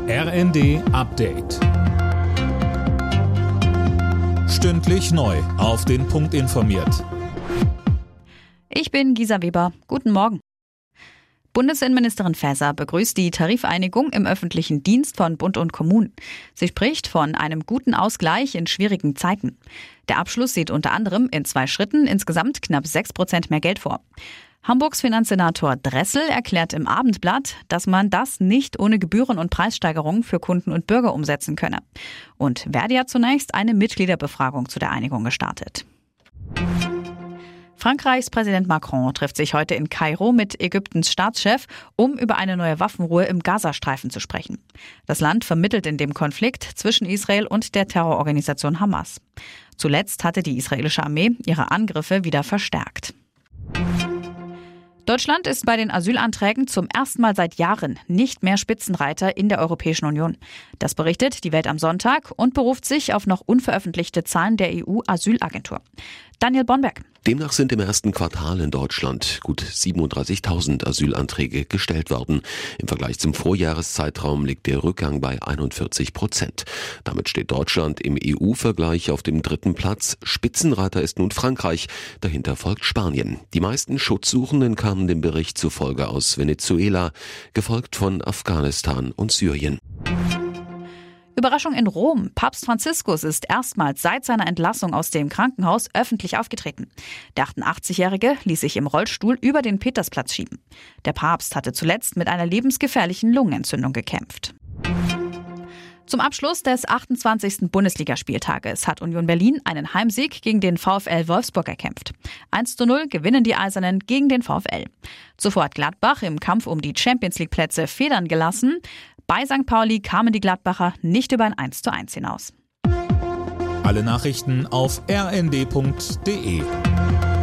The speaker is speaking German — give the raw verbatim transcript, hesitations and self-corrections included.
R N D Update. Stündlich neu auf den Punkt informiert. Ich bin Gisa Weber. Guten Morgen. Bundesinnenministerin Faeser begrüßt die Tarifeinigung im öffentlichen Dienst von Bund und Kommunen. Sie spricht von einem guten Ausgleich in schwierigen Zeiten. Der Abschluss sieht unter anderem in zwei Schritten insgesamt knapp sechs Prozent mehr Geld vor. Hamburgs Finanzsenator Dressel erklärt im Abendblatt, dass man das nicht ohne Gebühren- und Preissteigerungen für Kunden und Bürger umsetzen könne. Und Verdi hat zunächst eine Mitgliederbefragung zu der Einigung gestartet. Frankreichs Präsident Macron trifft sich heute in Kairo mit Ägyptens Staatschef, um über eine neue Waffenruhe im Gazastreifen zu sprechen. Das Land vermittelt in dem Konflikt zwischen Israel und der Terrororganisation Hamas. Zuletzt hatte die israelische Armee ihre Angriffe wieder verstärkt. Deutschland ist bei den Asylanträgen zum ersten Mal seit Jahren nicht mehr Spitzenreiter in der Europäischen Union. Das berichtet die Welt am Sonntag und beruft sich auf noch unveröffentlichte Zahlen der E U-Asylagentur. Daniel Bonberg. Demnach sind im ersten Quartal in Deutschland gut siebenunddreißigtausend Asylanträge gestellt worden. Im Vergleich zum Vorjahreszeitraum liegt der Rückgang bei einundvierzig Prozent. Damit steht Deutschland im E U-Vergleich auf dem dritten Platz. Spitzenreiter ist nun Frankreich, dahinter folgt Spanien. Die meisten Schutzsuchenden kamen dem Bericht zufolge aus Venezuela, gefolgt von Afghanistan und Syrien. Überraschung in Rom. Papst Franziskus ist erstmals seit seiner Entlassung aus dem Krankenhaus öffentlich aufgetreten. Der achtundachtzigjährige ließ sich im Rollstuhl über den Petersplatz schieben. Der Papst hatte zuletzt mit einer lebensgefährlichen Lungenentzündung gekämpft. Zum Abschluss des achtundzwanzigsten Bundesligaspieltages hat Union Berlin einen Heimsieg gegen den VfL Wolfsburg erkämpft. eins zu null gewinnen die Eisernen gegen den VfL. Zuvor hat Gladbach im Kampf um die Champions-League-Plätze Federn gelassen. Bei Sankt Pauli kamen die Gladbacher nicht über ein eins zu eins hinaus. Alle Nachrichten auf r n d punkt d e.